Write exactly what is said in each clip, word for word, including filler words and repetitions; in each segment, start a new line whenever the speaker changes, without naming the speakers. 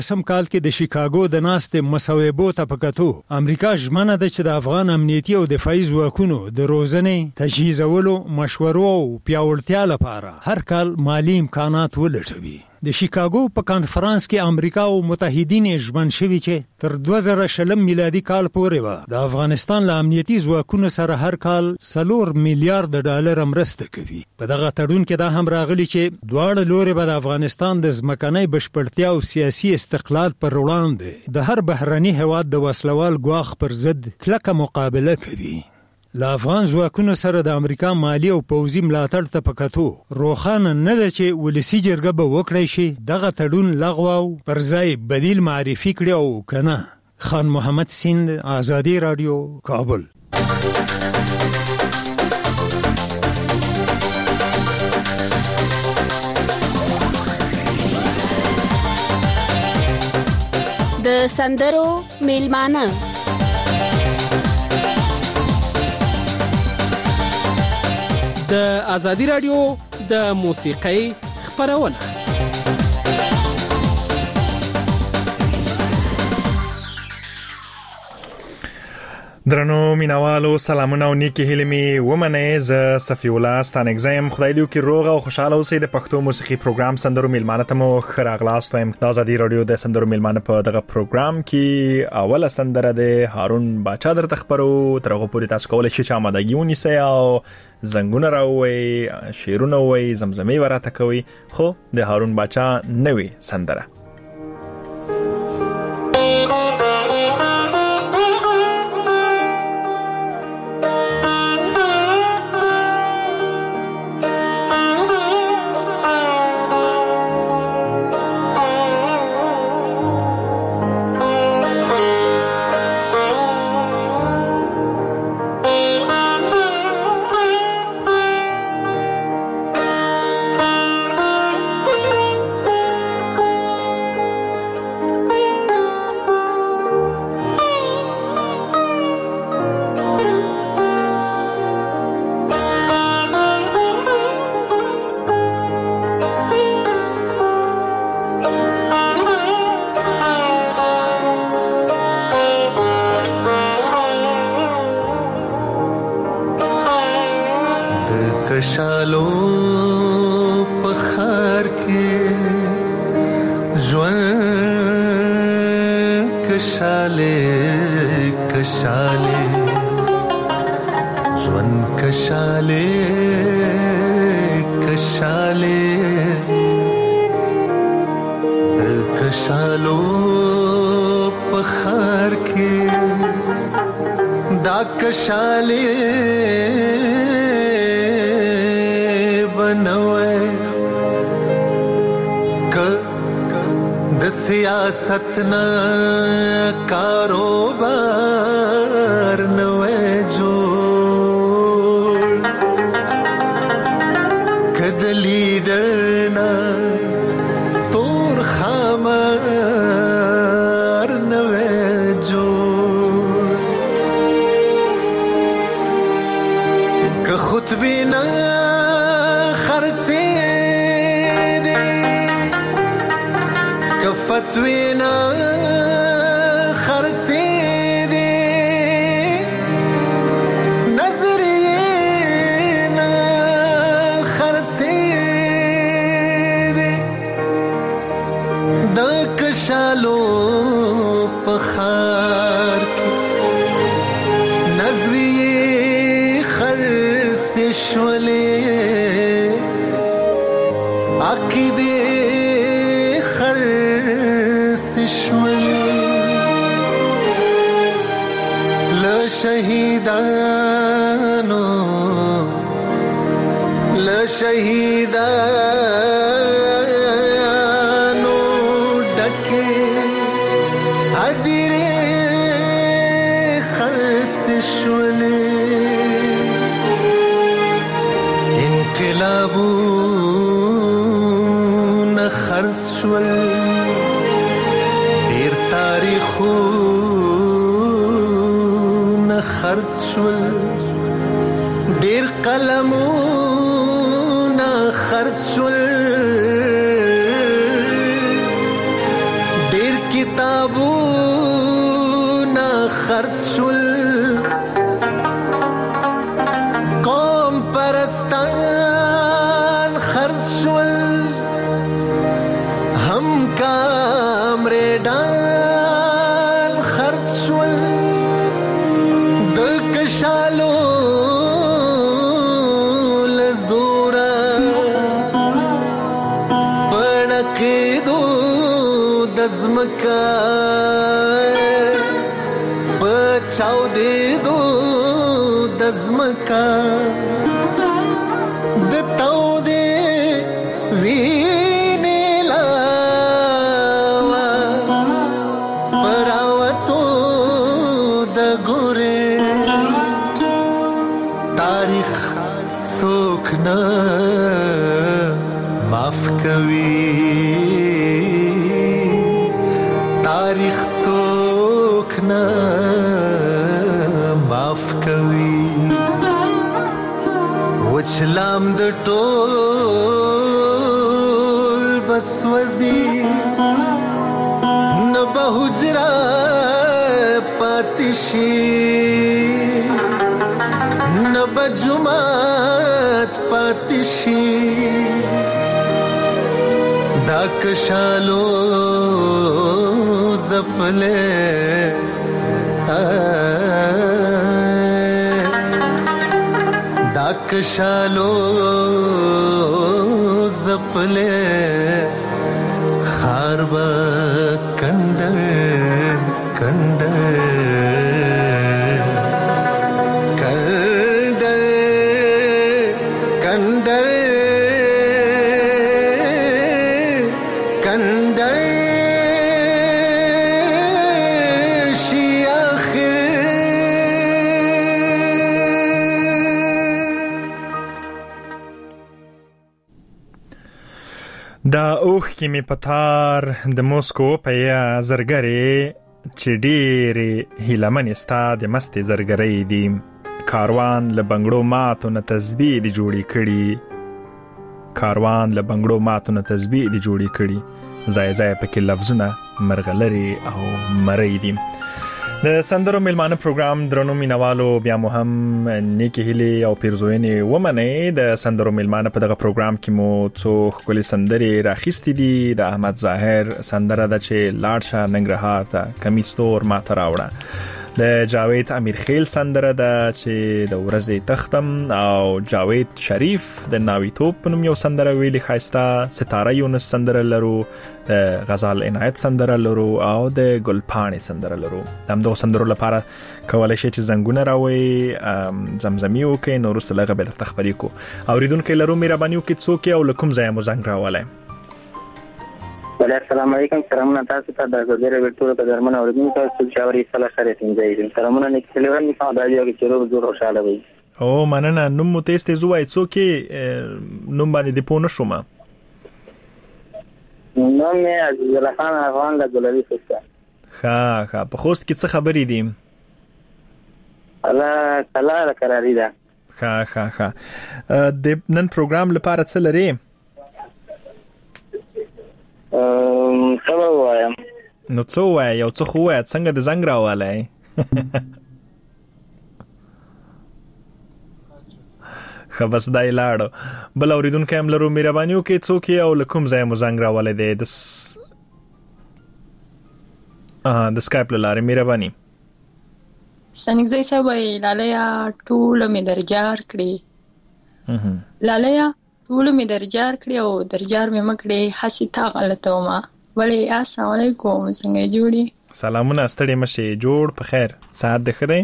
سم کال کې د شیکاګو د ناستې مصوبو ته پکاتو امریکا ژمنه ده چې د افغان امنیتي او دفاعي ځواکونو د روزنې تجهیزولو مشورو او پیاوړتیا لپاره هر کال مالی امکانات ولټوي. د شیکاګو په کانفرنس کې امریکا او متحدین ژمن شوي چې تر دوه زره شلم میلادي کال پورې به د افغانستان له امنیتي ځواکونو سره هر کال څلور میلیارډ ډالر مرسته کوي. په دغه تړون کې دا هم راغلي چې دواړه لوري به د افغانستان د ځمکنۍ بشپړتیا او سیاسي استقلال پر وړاندې د هر بهرني هیواد د وسلوال ګواښ پر ضد کلکه مقابله کوي. له افغان ځواکونو سره د امریکا مالی او پوځي ملاتړ ته پکاتو روښانه نه ده چې ولسي جرګه به وکړی شي دغه تړون لغوه او پر ځای بدیل معرفي کړي او کنه. خان محمد سیند، آزادی رادیو، کابل.
د سندرو میلمانه
د آزادی رادیو د موسیقۍ خپرونه.
درنو مینوالو سلامونه او نیکی هیلې می ومنه. ز صفی الله ستانګزم. خدای دې وکړي روغ او خوشاله اوسئ. د پښتو موسیقي پروګرام سندرو میلمانه ته مو خراغلاست وایم. د آزادی رادیو د سندرو میلمانه په دغه پروګرام کې اوله سندره د هارون باچا درته خبرو. ترغه پوری تاسو کولای شئ چې آمادګي ونیسئ او زنګونه راووي، شعرونه ووایي، زمزمې وراته کوي. خو د هارون باچا نوې سندره
کشالو پخار کې ژوند کشاله کشاله ژوند کشاله کشاله د کشالو پخار کې دا کشاله د سیاست نه کاروبار نوې جوړ کد لیډر نه تور خامار نوې جوړ که خطبه نه خرڅې فتوینا خرڅې دي نظریه نه خرڅې دي د کشالو په خار کې نظریه خرڅې شولې عقیده شهیدانو ل شهیدانو ډکه ادیره خرڅ شولې انقلابونه خرڅ شول ډیر تاریخو خرڅ شول ډیر قلمونه خرڅ شول ډیر کتابونه خرڅ شول قوم پرستان خرڅ شول هم کامریډان خرڅ شول د کشالو لزورا پړکېدو د ځمکه چاودېدو د ځمکه د تودې وینې لاوا په راوتو د ګورې تاریخ څوک نه معاف کوي تاریخ څوک نه معاف کوي وچلام د ټول بس وزي نه به حجره پاتې شي نه به جومات پاتې شي دا کشالو زپلې دا کشالو زپلې خار به کندر کندر کندر کندر کندر
دا اوخ کې می پتار د موسکو په یا زرګری چې ډېرې هیلمنې ستا د مستې زرګرۍ دي کاروان له بنګړو ماتو نه تسبیح دي جوړې کړي کاروان له بنګړو ماتو نه تسبیح دي جوړې کړي ځای ځای پکې لفظونه مرغلرې او مرۍ دي د سندرو میلمانه پروګرام درنو مینوالو بیا مو هم نیکی هیلې او پیرزوینې ومنئ د سندرو میلمانه په دغه پروګرام کې مو څو ښکلې سندرې راخیستې دي د احمد ظاهر سندره ده چې لاړ شه ننګرهار ته کمیس تور ماته راوړه د جاوید امیر خیل سندره ده چې د ورځې تختم او جاوید شریف د ناویتوب په نوم یو سندره ویلي ښایسته ستاره یونس سندره لرو د غزال عنایت سندره لرو او د ګلپاڼې سندره لرو همدغو سندرو لپاره کولی شئ چې زنګونه راوئ زمزمي وکړئ نو وروسته له هغه به درته خبرې کړو اورېدونکي لرو مهرباني وکړئ څوک یې او له کوم ځایه مو زنګ راولی
السلام علیکم سلامونه تاسو ته د زړه ورټولو په درمن اوریدونکو تاسو چې اوري صلاح خیرت انځي سلامونه نیکسلې ورنې په دایو کې چیرې زور خوشاله وي
او مننه نوم مو تاسو ته زوای څوک نوم باندې دی پونه شوم
نوم یې عزیز الله خان افغان د ګلوي څخه
ها ها په خوست کې څه خبرې دي
الله تعالی قراری ده
ها ها ها د نن پروګرام لپاره څه لري
ام څه وایم
نو څه وای یو څه خو وای څنګه د زنګ راوالای خبس دای لاړو بل اوریدونکو هم لرو مهرباني وکړئ څوک او لکم ځای مو زنګ راوالای دی د اه د سکایپ لاره مهرباني
سنګزي صاحب لالیا ټول می درجار کړی لالیا ټول می درجار کړی او درجار می مکړی حسی تا غلطه ما ولی السلام علیکم څنګه جوړی
سلامونه ستړي مشه جوړ په خیر ساعت ده خدای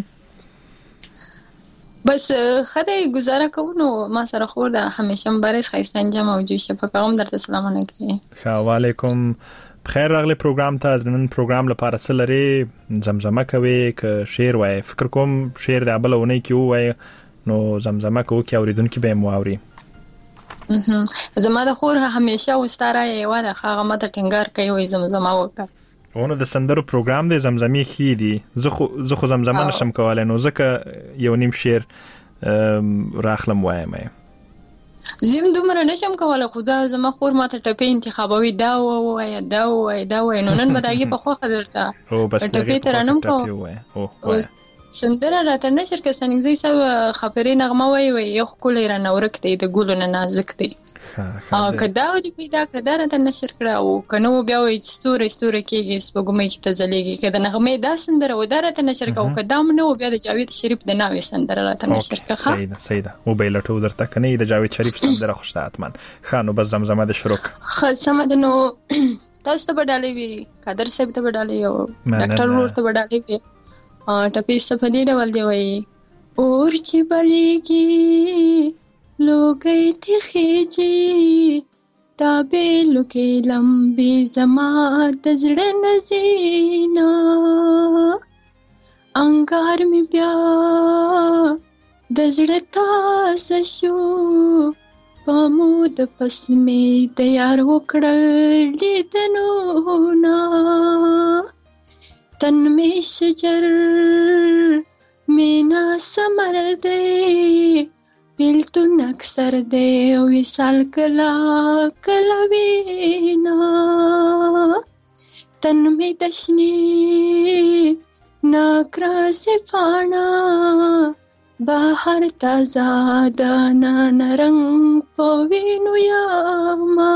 بس خدای گزاره کوونو ما سره خور ده همیشه مبارز خیستان جمع او جوشه په کوم درته سلامونه کوي
و علیکم بخیر راغلی پروګرام ته نن پروګرام لپاره څه لري زمزمه کوي که شعر وای فکر کوم شعر د ابلونه کې وای نو زمزمه کوي چې اوریدونکو به مو اوري
زما د خور همیشه وستاره یو ده هغه ماته ټینګار کوي وای زمزمه وکړه
ونه د سندرو پروګرام د زمزمي خې دي زه خو زه خو زمزمه نشم کولای نو ځکه یو نیم شعر راخلم وایم
زم دومره نشم کوله، خو دا زما خور ماته ټپې انتخابوي، دا ووایه دا ووایه دا ووایه، نو نن به د هغې په خوښه درته ټپې ته رانم کوم. سندره راته نشر که سنګزی صاحب خبرې نغمه وایي وایي یو ښکلی رانه ورک دی د ګلو نه نازک دی. که دا دې پیدا کړه دا راته نشر کړه، او که نه و بیا وایي چې ستوری ستوری کېږي سپوږمۍ کې ته ځلېږي. که د نغمې دا سندره و دا راته نشر کړه، او که دا هم نه و بیا د جاوید شریف د ناوې سندره راته نشر کړه.
صحیح ده صحیح ده، وبه یې لټو درته، که نه د جاوید شریف سندره خو شته حتما. ښه نو بس زمزمه دې شروع کړه. ښه
سمه ده. نو تاسو ته به ډالۍ وي، قادر صاحب ته به ډالۍ او ډاکټر ورور ته به ډالۍ وي. ټپې څه په دې ډول دی وایي: اور چې بلیږي لوګی تخیږي، تابېلو کې لمبې زما د زړه نه ځينه، انګار مې بیا د زړه تازه شو، په مود پس مې د یار وکړل لیدنونه، تن مې شجر مینا سمر دی، بیلتون اکثر دی وصال کلا کلا وینا، تن می دشنی ناکراسی پانا، بہر تازہ دانا نرنگ پوینو یاما،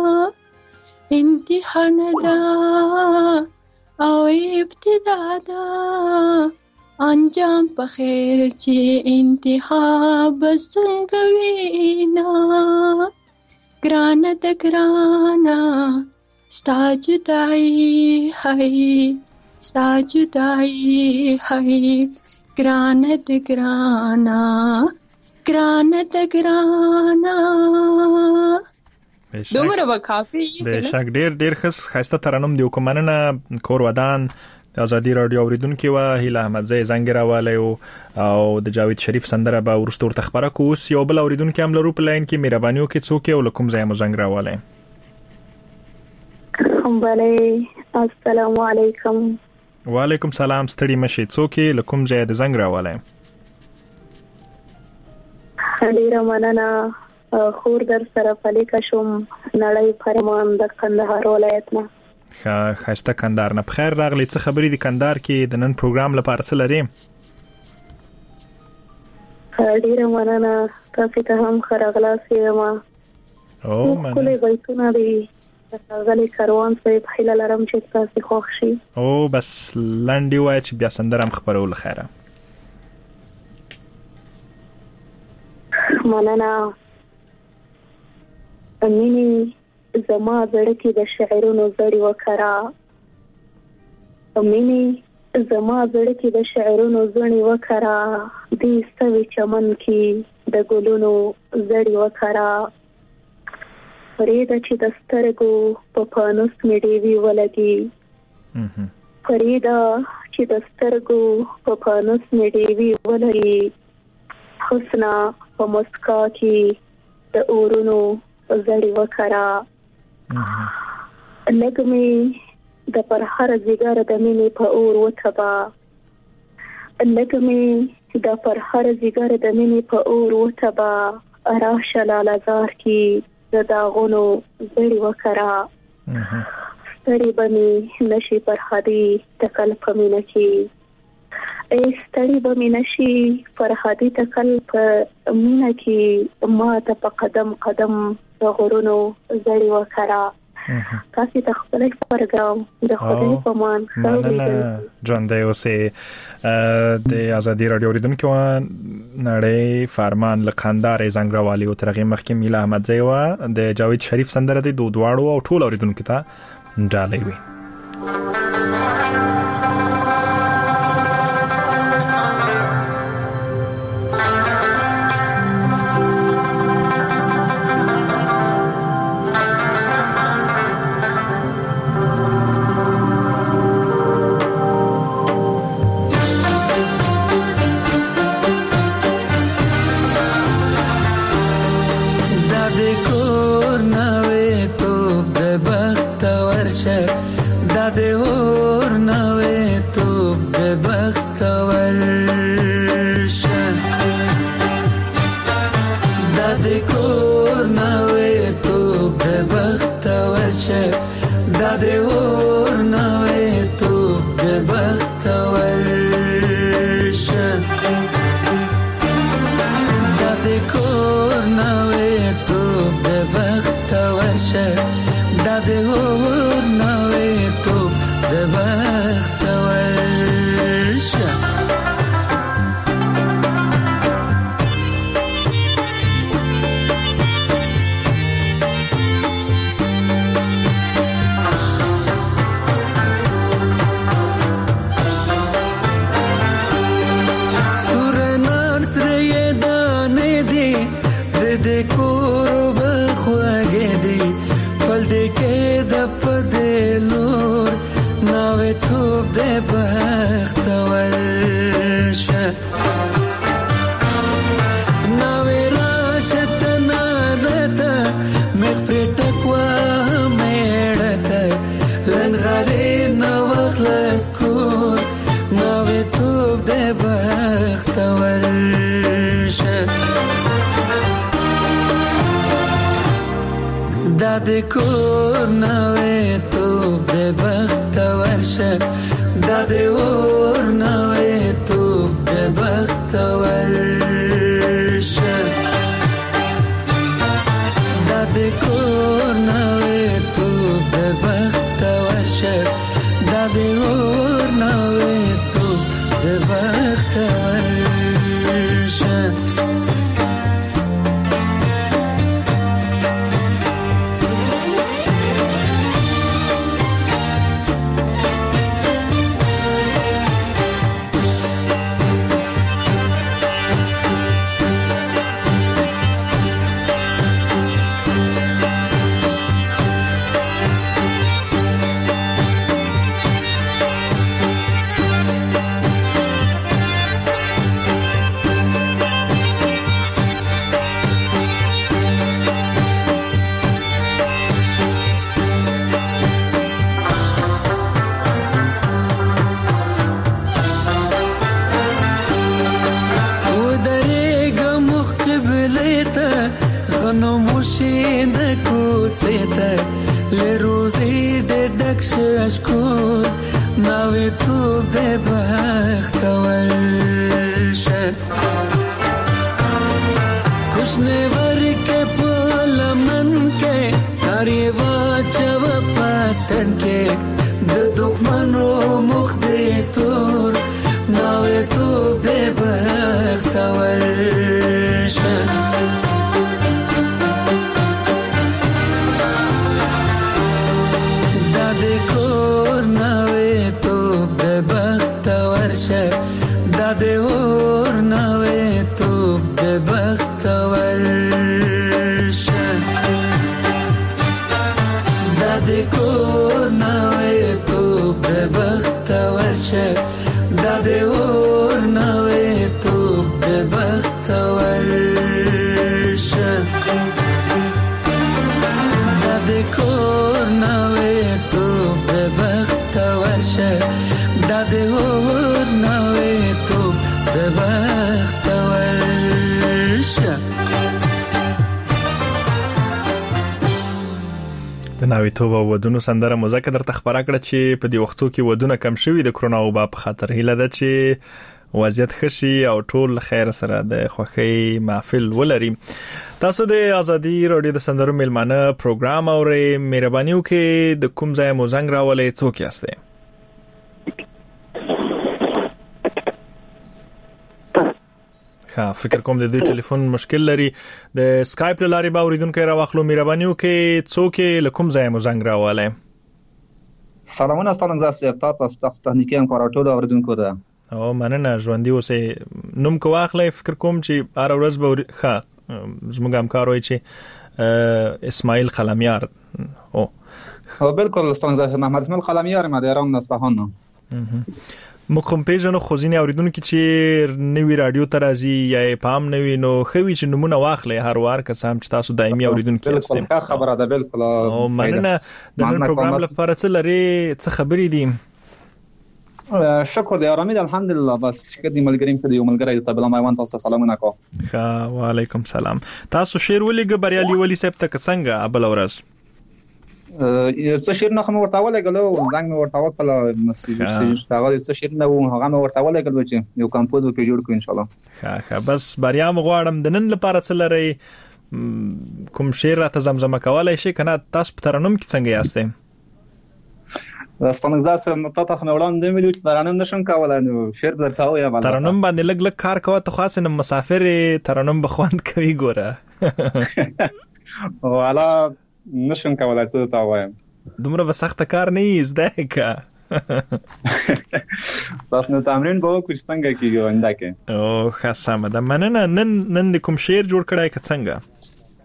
امتحان دا او ابتدا دا، انجام په خیر چې انتخاب څنګه وینا، ګرانه د ګرانه ستا جدایي هی، ستا جدایي هی، ګرانه د ګرانه ګرانه د ګرانه. دومره به کافي
بېشک ډېر ډېر ښه ښایسته ترنم دی. کوم مننه کور ودان د ازادي رادیو اوریدونکو و هیله احمدزی زنګ راوالی او د جاوید شریف سندره به ورسته ورته خبره کو. اوس یو بل اوریدونکو هم لرو په لاین کې، مهرباني وکړئ څوک او له کوم ځای مو زنګ راوالی؟
بله السلام علیکم.
وعلیکم سلام، ستړي مشئ، څوک له کوم ځای د زنګ راوالی؟
ډیره مننه، خور در سره فلیکه شوم، نړۍ فرمان د کندهار ولایت نه.
ښایسته کندهار نه، بخیر راغلی. څه خبرې دي کندهار کې د نن پروګرام لپاره څه لرې؟
ډیره مننه، تاسو ته هم ښه راغلاست یم.
او مننه.
ښکلي بیتونه دي غلی کاروان صاحب، هیله لرم چې تاسو خوښ شي.
او بس لنډي وایي چې بیا سندره هم خپرول خیره.
مننه. مینې زما زړه کې د شعرونو زړی وکړه، مینې زما زړه کې د شعرونو زړی وکړه، دې ستوي چمن کې د ګلونو زړی وکړه، فریده چې د سترګو په پانوس مې ډیوې ولګي، فریده چې د سترګو په پانوس مې ډیوې ولګي، حسنا په مسکا کې د اورونو زړی وکړه، لګمې د پر هر زیګر د مینې په اور وتبا، لګمې د پر هر زیګر د مینې په اور وتبا، راشه لالزار کې د داغونو زړی وکړه، ستړي به مې نشي فرهادي تکل په مینه کې، ای ستړي به مې نشي فرهادي تکل په مینه کې، ما ته په قدم قدم د غرونو زړی وکړه. تاسو ته خپل پروګرام د خدای په امان
مننه ژوندی اوسئ. د ازادي رادیو اوریدونکو نړۍ فرمان له کندهار زنګ راوالی او ترغه مخکې میلا احمدزی و د جاوید شریف سندره د دوه دواړو او ټول اوریدونکو ته ډالۍ وي.
ناوې توب دې بختور شه ناوې راشه ته نادته مخ پرې ټکوه میړه ته لنغرې نه وخلص کور ناوې توب دې بختور شه دا د کور ناوې توب دې بختور شه دا د اور ناوې توب دې بختور شه دا د کور ناوې توب دې بختور شه دا د اور ناوې توب دې بختور شه شکور ناوې توب دې بختور شه کوشنه ورکه په لمن کې تارې واچو پاستن کې د دښمنو مخ دې تور ناوې توب دې بختور شه دا د اور ناوې توب دې بختور شه دا د کور ناوې توب دې بختور شه دا د اور ناوې توب دې بختور شه دا د کور ناوې توب دې بختور شه دا د اور ناوې توب دې بختور شه
د ناوې توب او ودونو سندره مذکر درته خبره کړه چې په دې وختو کې ودونه کم شوي د کرونا وبا په خاطر هیله ده چې وضعیت خشي او ټول خیر سره د خوښۍ محفل ولري. تاسو د ازادي رادیو د سندرو میلمانه پروګرام اورئ. مهرباني وکړئ د کوم ځای مو زنګ راولئ، څوک یاست؟ ها فکر کوم د دوی ټلیفون مشکل لري. د اسکایپ لاري به اوریدونکو راوخلو. مهرباني وکړئ څوک له کوم ځای مو زنګ راولئ.
سلامونه ستاسو زاسه تاسو تاسو تخنیکی امکاناتو اوریدونکو ته
او مننه ژوندۍ اوسئ. نوم کو واخلئ. فکر کوم چې هر ورځ به ښه زموږ همکار وای چې اسماعیل قلمیار او
او بالکل ستاسو محمد اسماعیل قلمیار مدیران اصفهان
مخم پیژنو خو ځینې اوریدونکو چې نوی رادیو ته راځي یا پام نوی نو خوي چې نمونه واخلې هر وار که سم چې تاسو دایمي اوریدونکو یاست.
بالکل خبره ده. بالکل
او مننه د نن پروګرام لپاره څه لري، څه خبرې دي؟
شکر دی آرامي الحمدلله. بس کدي ملګریم کدي یو ملګری ته بل ما وانت تاسو سلامونه کو.
ها وعلیکم سلام. تاسو شیر ولېګ بریالي ولی صاحب ته څنګه ابل ورځ
څه شیر نه ورته ولګلو زنګ مې ورته وکړه مسیج هغه څه شیر نه و هغه مې ورته ولګلو چې یو کمپوز وکړو جوړ کړو ان شاء الله.
ها ها بس بریا مغواړم. د نن لپاره څه لري؟ کوم شیر راته زمزمه کولای شي کنه؟ تاسو په ترنم کې څنګه یاستئ؟
ستاسو زاسه متته خو وړاندې ویلو چې ترنم نشم کولای نو شیر درته ویا باندې
ترنم باندې لګ لګ کار کوه ته خاصه مسافر ترنم بخوند کوي ګوره
والا نشم کولای څه ته وایم
دومره وسخت کار نه زده کا
تاسو نو تمرین به وکړئ څنګه کیږي ونده کې
او خاصه ده. مننه. نن نن کوم شیر جوړ کړای که څنګه؟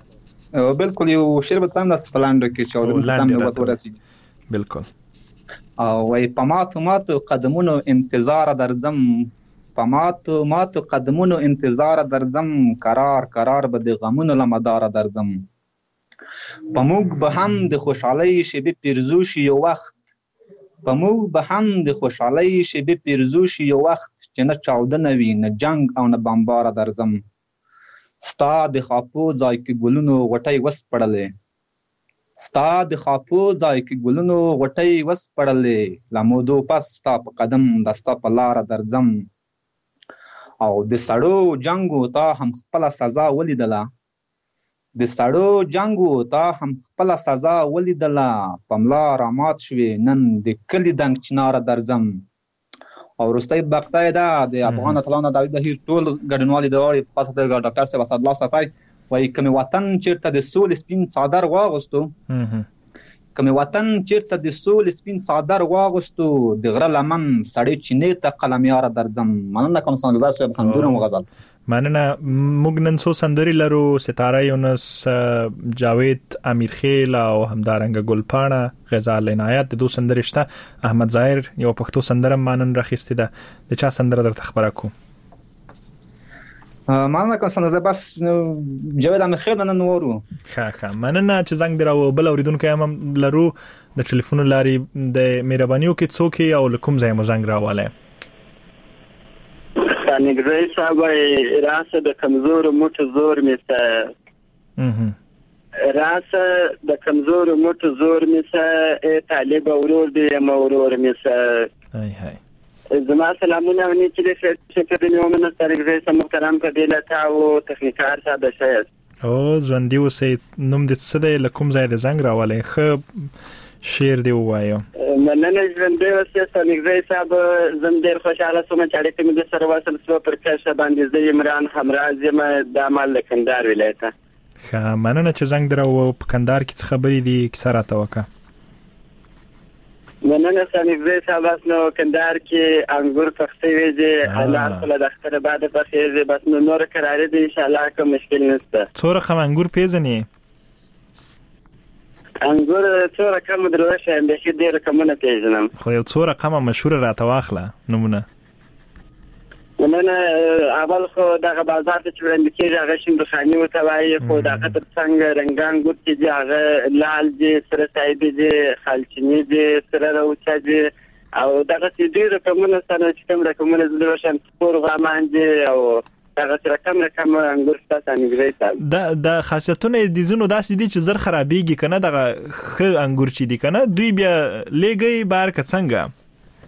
بالکل یو شیر به تاسو پلاند کې چې او تاسو نو ورسېږي.
بالکل
او وای پماتو ماتو قدمونو انتظار درځم پماتو ماتو قدمونو انتظار درځم قرار قرار به د غمونو لمدار درځم پموږ به هم د خوشحالۍ شیبې پیرزو شي یو وخت پموږ به هم د خوشحالۍ شیبې پیرزو شي یو وخت چې نه چاودنه وي نه جنگ او نه بمبار درځم ستا د خاپو ځای کې ګلونو غټۍ وسپړلې ستا د خاپو ځای کې ګلونو غټۍ وسپړلې لمودو پس ستا په قدم د ستا په لاره درځم او د سړو جنګو تا هم خپله سزا ولیدله د سړو جنګو تا هم خپله سزا ولیدله په ملا رامات شوې نن د کلي دنګ چناره درځم او وروستی بقطه ده د افغان اتلانو د بهیر ټول ګډونوالي د اړې په خاطر د ډاکټر صاحب اسدالله صفای وایي کومې وطن چیرته د سولې سپین څادر واغوستو کومې وطن چیرته د سولې سپین څادر واغوستو د غره لمن سړی چینې ته قلمیاره درځم. مننه کوم سنګزار صاحب خندونه مو غزل.
مننه. موږ نن څو سندري لرو، ستاره یونس، جاوید امیرخیل او همدارنګه ګلپاڼه، غزال عنایت د دوه سندري شته. احمد ظاهر یو پښتو سندره مانن راخسته ده. د چا سندره درته خبره کو؟
مننه کوم سنګزار بس جاوید امیرخیل نن ورو.
ښه ښه مننه چې زنګ دراو. بل اوریدونکو هم لرو د ټلیفون لاري د مهربانيو کې څوک او لکم ځای مو زنګ راواله.
نګرای صاحب راسه د کمزور موټ زور میسه راسه د کمزور موټ زور میسه طالب اورور دی مورور میسه.
هاي هاي
زما سلامونه ونی چې چې د نیومن سره سم محترم قبیله تاو تخنیکار صاحب شاید
او ژوندۍ اوسې. نوم دې څه دی، لکم ځای د زنګ راواله؟ ښه شعر دی وایو.
مننه ژوندۍ اوسې سنګزای صاحب. زم ډېر خوشاله سوم چې اړیکې مې سره وصل شو پر کښه باندې. زه عمران همراز یم د مال کندهار ولایت.
ښه مننه چې زنګ درو. په کندهار کې څه خبرې دي کیسه راته وکړه.
مننه سنګزای صاحب. نو کندهار کې انګور پخته ویږي، حالات په دفتر بعد پخېږي، بس نو نور قرارې دي ان شاء الله، کوم مشکل نشته.
څو رقم انګور پیژنې؟
انګور څو رقم دروشه به کې ډېر کمونه پیژنم.
خو یو څو رقم مشهور راته واخله نمونه.
مننه. اول خو دغه بازار ته چې وړاندې کېږي هغه شیندخاني ورته وایي، خو دغه تر څنګ رنګان ګوت چې دي هغه لال دي، سره صاحبي دي، خالچیني دي، سره روچه دي، او دغه چې ډېر رقمونه سره چې کوم رقمونه زه دروشم سپور غامان دي، او دغه سره کم رقم انګور شته سنګزای صاحب.
دا د خاصیتونه د زینو داسې دي چې زر خرابېږي کنه، دغه ښه انګور چې دي کنه دوی بیا لېږي بار که څنګه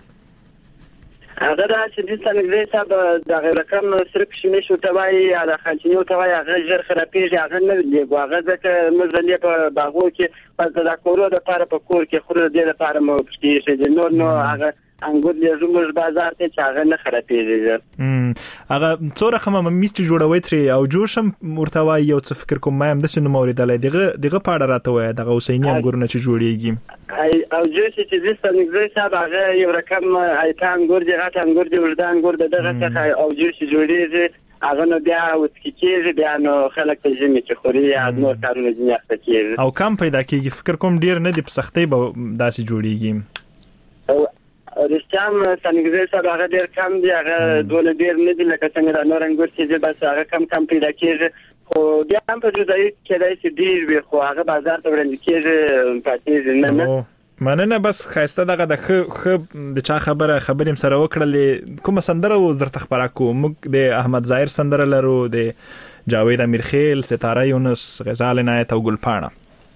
هغه دا چې د سنګزای صاحب دغه رقم صرف شمیش ورته وایي یا د خالچیني ورته وایي، هغه ژر خرابېږي، هغه نه لېږو. هغه ځکه موږ ځلې په باغو کې پس د کورو دپاره په کور کې خورو، د دې لپاره مو پکېږي. نور نو هغه انګور لېږو موږ بازار ته چې هغه نه خرابېږي ژر.
هغه څو رقمه ممیز چې جوړوئ ترې او جوش هم ورته وایي یو څه فکر کوم ما هم داسې نوم اورېدلی. دغه دغه په اړه راته وایه دغه حسیني انګورونه چې جوړېږي.
او جوش چې د سنګزای صاحب هغه یو رقم ایته انګور دي، غټ انګور دي، اوږده انګور د دغه څخه او جوش جوړېږي. هغه نو بیا وڅکي کېږي، بیا نو خلک په ژمي کې خوري یا نور کارونه ځینې اخته کېږي
او کم پیدا کېږي. فکر کوم ډېر نه دي، په سختۍ به داسې جوړېږي.
رښتیا هم سنګزای صاحب هغه ډېر کم دي، هغه دونه ډېر نه دي لکه څنګه د نور انګور چې دي، بس هغه کم کم پیدا کېږي. خو بیا هم په جدایي کېدای شي ډېر وي، خو هغه بازار ته وړاندې کېږي پاتېږي نه نه.
مننه. بس ښایسته دغه د ښه ښه د چا خبره خبرې م سره وکړلې. کومه سندره اوس درته خپره کوو؟ موږ د احمد ظاهر سندره لرو، د جاوید امیرخیل، ستاره یونس، غزال عنایت او ګلپاڼه.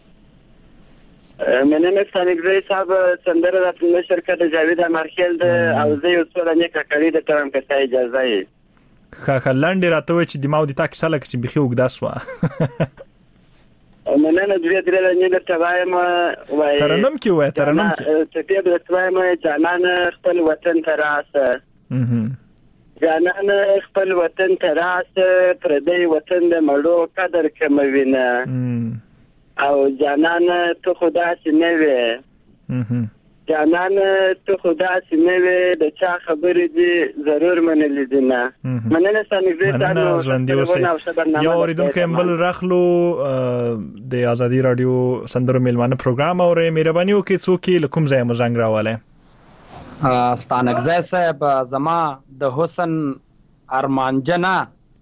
مننه سنګزای صاحب. سندره راته نشر کړه د جاوید امیرخیل ده، او زه یو څو دانې کاکړي درته وایم که ستا اجازه یې.
ښه ښه لنډې راته وایي چې دماغ د تا کیسه لکه چې بیخي اوږده سوه.
مننه. دوی درې دانې درته وایم. وایي
ترنم کې وایه ترنم کې
ټپې به درته وایم. جانان خپل وطن ته راسه، جانان خپل وطن ته راسه، پردی وطن د مړو قدر کموي نه، او جانان ته خدا سي نه وي، جانان ته خدا سي نه وي، د چا خبرې دي ضرور منلې دي نه. مننه سنګزای صاحب.
یو اوریدونکی بل راخلو د ازادي رادیو سندرو میلمانه پروګرام اورې. مهرباني وکړئ څوک له کوم ځای مو زنګ راواله؟
ستانکزی صاحب زما د حسن ارمانجنا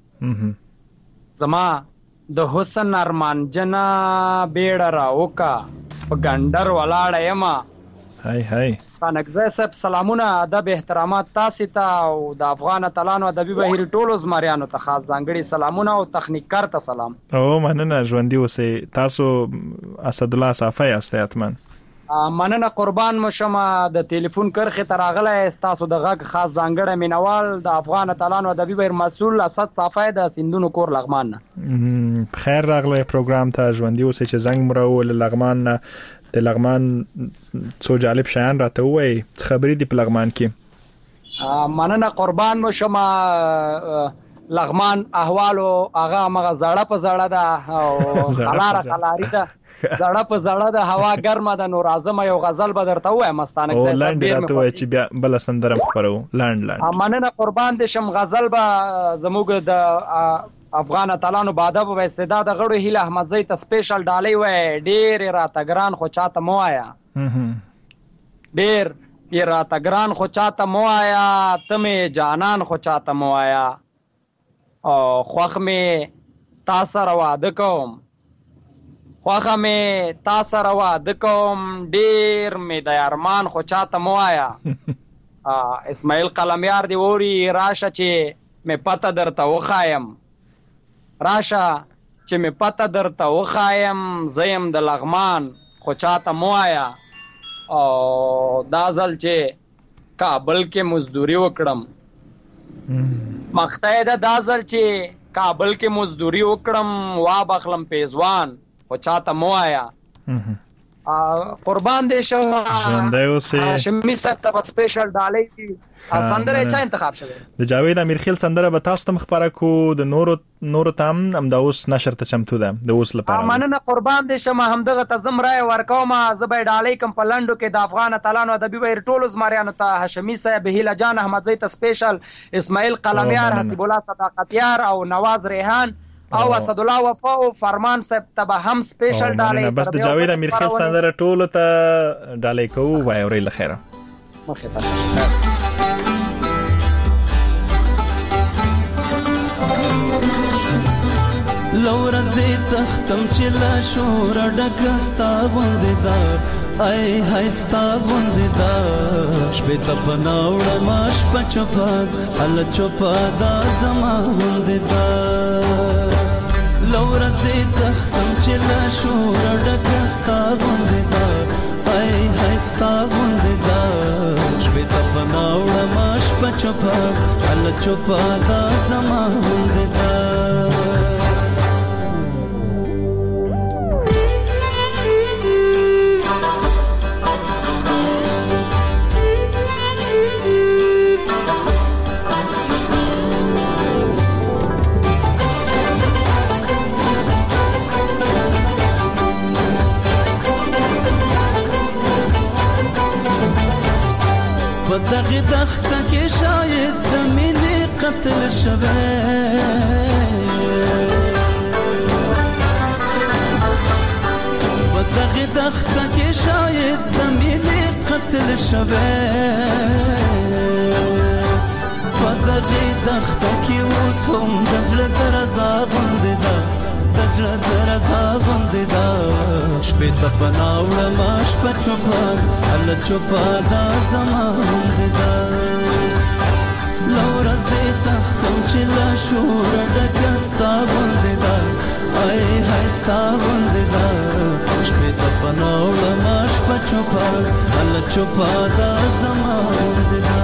زما د حسن ارمانجنا بیړه راوکا په ګندر ولاړه یما
هاي هاي
ستانکزی صاحب سلامونه ادب احترامات تاسو ته او د افغان اتلانو ادبي بهیر ټولو زمریانو ته خاص ځانګړي سلامونه او تخنیکار ته سلام.
او مننه ژوندۍ اوسئ. تاسو اسد الله صافی یاست اتمن؟
مننه قربان مشم. د ټلیفون کرخه تراغله تاسو د غږ خاص ځانګړی مینوال د افغان اتلانو ادبي بهیر مسؤل اسد صافی د سندونو کور لغمان نه.
خیر راغله پروګرام ته ژوندۍ اوسئ چې زنګ مرو لغمان نه د لغمان څو جالب شیان راته وای خبرې دی په لغمان کې.
مننه قربان مو شم. لغمان احوالو هغه مغه زړه په زړه ده او قلاره قلاری ده زړه په زړه ده هوا ګرمه ده. نور اعظم یو غزل به درته وای مستانه
کې څه ډیر راته وای چې بیا بل سندره خبرو لاند لاند.
مننه قربان دې شم. غزل به زموږ د افغان اتلانو باده په استعداد غړو هیله احمدزی ته سپیشل ډالۍ وای ډیر راته ګران خو چاته مو آیا ډیر یې راته ګران خو چاته مو آیا تمه جانان خو چاته مو آیا او خوخ می تاسو را واده کوم خوخه می تاسو را واده کوم ډیر می د ارمان خو چاته مو آیا. اسماعیل قلمیار دی وری راشه چې می پته درته وخایم راشه چې می پته درته وخایم زیم د لغمان خو چاته مو آیا. او دا ځل چې کابل کې مزدوري وکړم مخته ده دا ځل چې کابل کې مزدوري وکړم وا بخلم پیزوان خو چاته مو آیا. قربان دې شم.
ژوندۍ اوسئ.
هاشمي صاحب ته سپیشل ډالۍ دي. سندره چا انتخاب شوه؟
د جاوید امیرخیل سندره به تاسو ته خبره کو د نورو نورو تام هم د اوس نشر ته چمتو ده د اوس لپاره.
مننه قربان دې شم. همدغه تزم رای ورکوم زبې ډالۍ کم پلندو کې د افغان اتلانو ادبي بهیر ټولو زمریانو ته هاشمي صاحب هیله جان احمدزی ته سپیشل اسماعیل قلمیار حسیب الله صداقتیار او نواز ریحان او اسد الله وفا او فرمان صاحب ته هم سپیشل ډالۍ.
بس د جاوید امیرخیل سندره ټولو ته ډالۍ کوو وای اوري لخيره
مخه ته
لورا زی تختم چې لا شور ډکستا غوندې دا ای هاي ستا غوندې دا شپې ته پناوړه ماش پچپا ال چوپا دا زما غوندې دا لورا زی تختم چې لا شور ډکستا غوندې دا ای هاي ستا غوندې دا شپې ته پناوړه ماش پچپا ال چوپا دا زما غوندې دا دغه دخته کې شاید د مینې قتل شوه په دغه دخته کې شاید د مینې قتل شوه په دغه دخته کې اوس هم د زړه درزا غوندې ده د زړه درزا غوندې ده شپې ته پناوړه ما شپه چوپه هله چوپه دا زما غوندې ده له ورځې تختم چې له شوره ډکه ستا غوندې ده ای های ستا غوندې ده شپې ته پناوړه ما شپه چوپه هله چوپه دا زما غوندې ده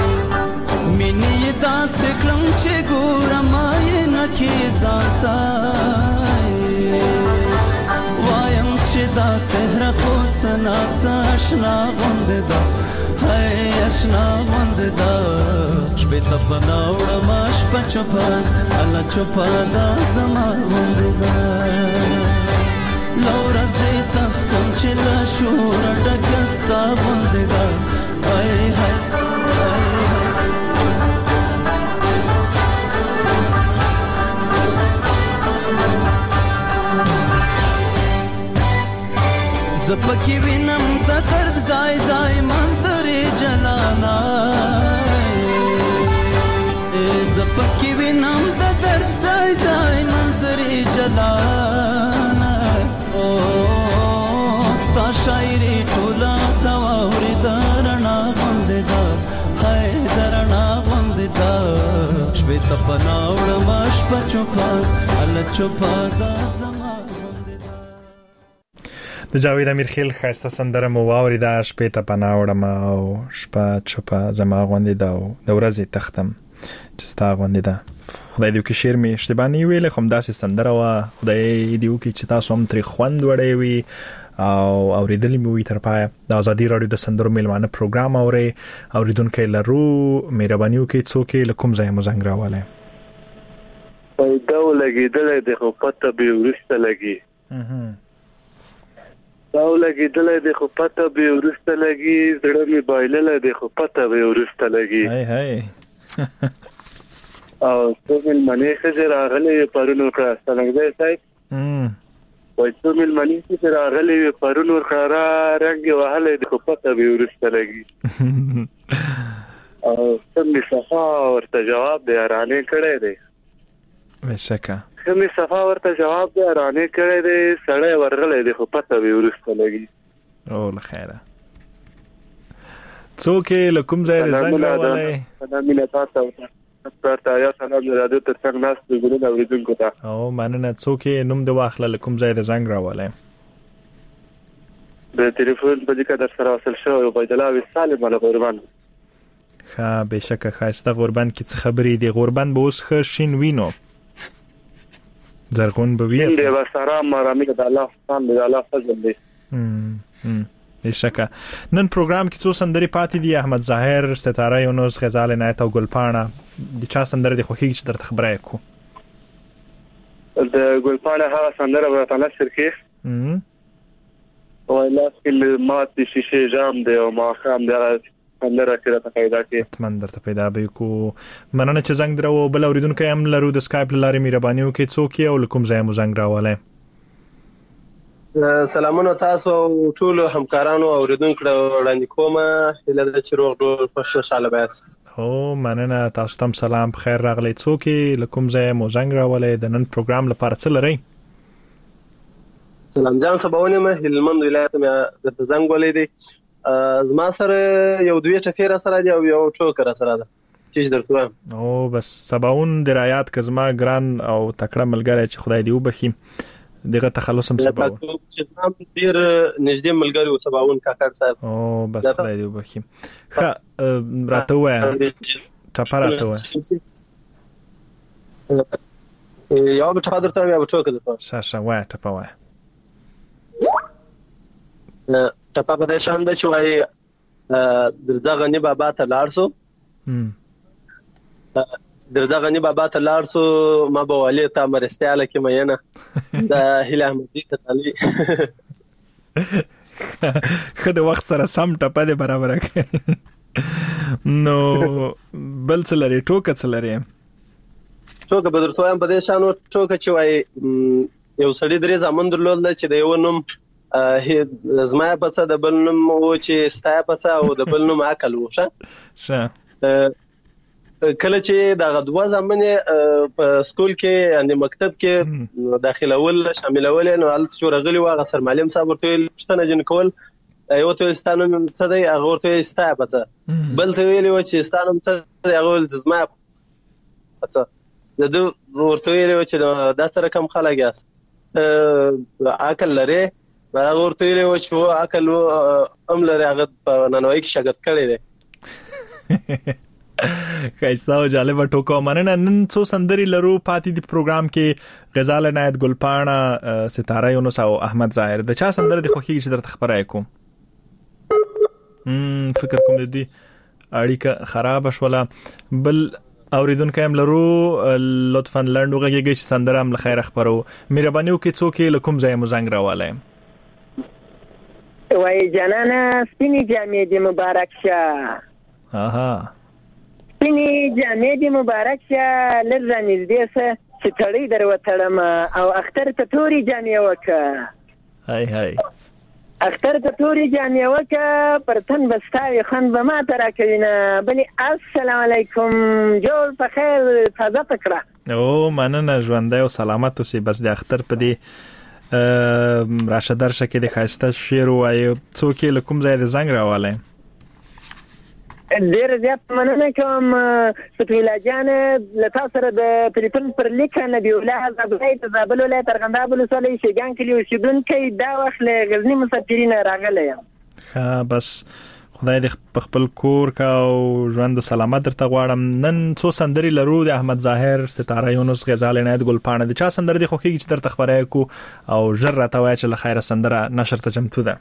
مینې دا سکلم چې ګورم ما یې نکې ځانته آشنا غوندې دا هاي آشنا غوندې دا شپې ته پناوړم شپه چوپه الله چوپه دا زما غوندې دا لورا زه تختم چې له شوره ډکه ستا غوندې دا هاي هاي زپکی وینم د درد ځای ځای منظرې جلانا زپکی وینم د درد ځای ځای منظرې جلانا او ستا شاعري ټوله تا واورې درنا غوندې دا هاي درنا غوندې دا شپې ته پناوړم شپه چوپه الله چوپه دا زما
د جاوید امیرخیل خاسته سندره مو واوریده شپې ته پناه وړم او شپه چوپه زما غوندې ده او د ورځې تختم چې ستا غوندې ده. خدای دې وکړي شعر مې اشتباه نه ویلې خو همداسې سندره وه. خدای دې وکړي چې تاسو هم ترې خوند وړی وي او اورېدلې مې وي تر پایه. د ازادي راډیو د سندرو میلمانه پروګرام اورئ اورېدونکی لرو مهرباني وکړئ څوک یې له کوم ځایه مو زنګ راولی
پیدا ولګېدلی دی خو پته بې وروسته لګي دا ولګېدلی دی خو پته بې وروسته لګي زړه مې بایللی دی خو پته بې وروسته لګي او څو مېلمنې ښځې راغلې وې پرون ورکړه سلنګزی صاحب وایي څو مېلمنې ښځې راغلې وې پرون ورکړه را رنګ یې وهلی دی خو پته بې وروسته لګي او څنګه صفا ورته جواب دی حیرانې کړی دی
بېشکه
کمې صفا ورته جواب دی حیرانې کړی دی سړی ورغلی دی خو پته بې وروسته لګي
او له خیره څوک یې له کوم ځای د زنګ راولی
سلامونه تاسو ته یا سلام د راډیو تر څنګ ناست ګلونه اورېدونکو ته
او مننه څوک یې نوم د واخله له کوم ځای د زنګ راولی
د تلیفون په ځکه در سره وصل شوی عبیدالله وصال یم له غوربند
ښه بېشکه ښایسته غوربند کې څه خبرې دي غوربند به اوس ښه شین وینو زرغون به وي
دې وسره مرامي د الله خان د الله فضل دی
بېشکه نن پروګرام کې څو سندرې پاتې دي احمد ظاهر ستاره یونس غزال عنایت او ګلپاڼه د چا سندره دې خوښېږي چې درته خبره یې کړو
د ګلپاڼه هغه سندره به راته نثر کړي وایي لاس کې مات د شیشې جام دی او ماښام دی هغه سندره چې راته پیدا کړي
حتما درته پیدا به یې کړو مننه چې زنګ درو بل اورېدونکی هم لرو د سکایپ له لارې مهرباني وکړئ څوک یې او له کوم ځایه مو زنګ راولی
سلامونه تاسو ټولو همکارانو اورېدونکو وړاندې کوم هیله ده چې روغ ډول خوشحاله یاست.
هو مننه تاسو ته هم سلام خیر راغلی څوک یې له کوم ځایه مو زنګ راولی د نن پروګرام لپاره څه لرئ
سلام جان سباون یم هلمند ولایت مې درته زنګ ولی دی زما سره یو دوی ټکې را سره دی او یو ټوکه را سره ده چې درته وایم
او بس سباون درایات که زما ګران او تکړه ملګری چې خدای دې وبخي دغه تخلص هم سباون
چې زما ډېر نږدې ملګری و سباون کاکړ صاحب
او بس خدای دې وبخي ښه راته ووایه ټپه راته ووایه
یو به ټپه درته وایم یا به ټوکه درته وایم
ښه ښه وایه ټپه وایه
ټپه په دې شان ده چې وایي درځه غني بابا ته لاړ سو درځه غني بابا ته لاړ سو ما به والي ته مرستیاله کې مینه د هیله احمدي ته علي
خو د وخت سره سم ټپه دې برابر کړي نو بل څه لري ټوکه څه لري
ټوکه به درته وایم په دې شان ټوکه چې وایي یو سړي درې زامن درلودل چې د یو نوم زما په څه د بل نوم و چې ستا په څه او د بل نوم عقل و ښه
ښه
کله چې دغه دوه زامن په سکول کې ان مکتب کې داخلول شاملول نو هلته چې ورغلي و هغه سر معلم صاحب ورته پوښتنه جن کول یو ته ستا نوم څه دی هغه ورته ستا په څه بل ته ویلي و چې ستا نوم څه دی هغه ویل زما په څه د دوی ورته ویلي و چې دا سره کم خلک یاست عقل لري هغه ورته ویلي و چې عقل هم لري هغه په نانوایي کې شاګرد کړی دی
ښایسته او جالبه ټوکه مننه نن څو سندرې لرو پاتې دي پروګرام کې غزال عنایت ګلپاڼه ستاره یونس او احمد ظاهر د چا سندره دې خوښېږي چې درته خبره یې کوم فکر کوم دې اړیکه خراب شوله. بل اوریدونکو هم لرو، لطفا لنډ وغږیږئ چې سندره هم له خیره خپرو. مهرباني وکړئ څوک له کوم ځای مو زنګ راوړی؟
وای جانانه سپینې جامې دې مبارک شه.
اها
سپینې جامې دې مبارک شه، لږ رانږدې شه چې تړۍ در وتړم او اختر ته تورې جامې وکړه.
هاي هاي
اختر ته تورې جامې وکړه، پر تن به ستا وي خوند به ما ته راکوي نه. بلې السلام علیکم، جوړ په خیر، تازه ته کړه.
او مننه، ژوندی او سلامت اوسې. بس د اختر په دې راشه درشه کې د ښایسته شعر ووایي. څوک یې له کوم ځای د زنګ راوړی؟
ډېر زیات مننه کوم فتویلا جان، له تا سره د تلیفون پر لیکه نبی الله زابلۍ د زابل ولایت ارغنداب ولسوالۍ شیګان کلي اوسېدونکی، دا وخت له غزني مسافرینه راغلی یم.
ښه، بس خدای دې په خپل کور کا او ژوند سلامت درته غواړم. نن څو سندرې لرو، د احمد ظاهر، ستاره یونس، غزال عنایت، ګلپاڼه. د چا سندره دې خوښېږي چې درته خبره کو او ژر راته وایه چې له خیره سندره نشر ته چمتو ده؟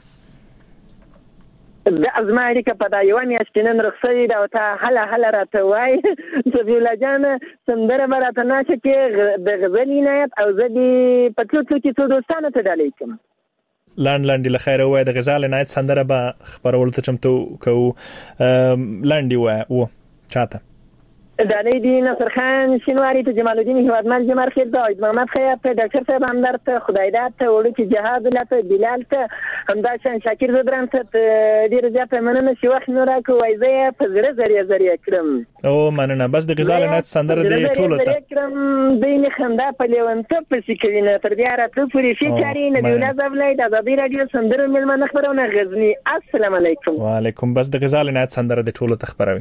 د ازما اړیکه په دا یوه میاشت کې نن رخصتي ده او تا هله هله راته وایي. صفیوله جانه سندره به راته ناشه کې د غزل عنایت او زه دې په څو څو کې څو دوستانو ته ډالۍ کړم.
لاند لاندې له خیره وای، د غزال عنایت سندره به خبرول ته چمتو کوو. لاندې وای و چاته
ډالۍ دی نصر خان شینواری ته، جمال الدین هیوادمند، جمال خیر داید، محمد خیاط ته، ډاکټر صاحب همدرد ته، خدایداد ته، وړوکی جهاد الله ته، بلال ته، همداشان شاکر زدران ته. ډېر زیاته مننه چې وخت مې راکړ. وایي زه یې په زړه ذریعه ذریعه کړم.
او مننه. بس د غزال عنایت سندره دې ټولو ته
کړم. دوی مې خندا په لیونتوب پسې کوي نه. تر بیا راتلو پورې ښې چارې. نبي الله زابلۍ د ازادي راډیو سندرو مېلمانه خپرونه غزني. السلام علیکم.
وعلیکم. بس د غزال عنایت سندره دې ټولو ته خپروي.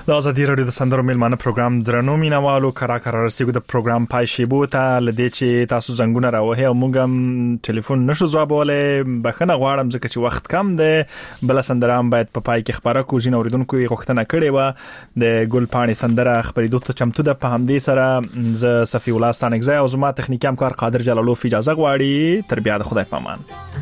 د ازادي رادیو د سندرو میلمانه پروګرام درنو مینوالو کرا کرا رسیدو د پروګرام پای شیبو ته لدې چې تاسو زنګونه راوهي او موږ هم ټلیفون نشو ځوابولای بخنه غواړم ځکه چې وخت کم دی بل سندرام باید په پای کې خبره کو ځین اوریدونکو یې غوښتنه کړې و د ګل پاڼې سندره خبرېدو ته چمتو ده په همدې سره ز صفی الله ستانګزای او زما تخنیکی همکار قادر جلالوف اجازه غواړي تر بیا د خدای پامان.